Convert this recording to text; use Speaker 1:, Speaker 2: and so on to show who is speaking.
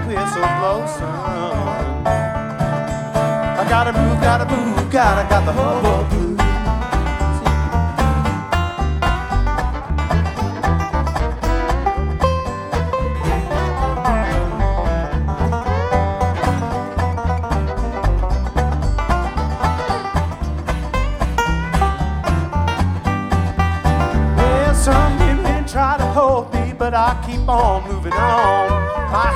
Speaker 1: whistle blows, son. I gotta move, got the hobo blues. Well, some women try to hold me, but I keep on moving on. My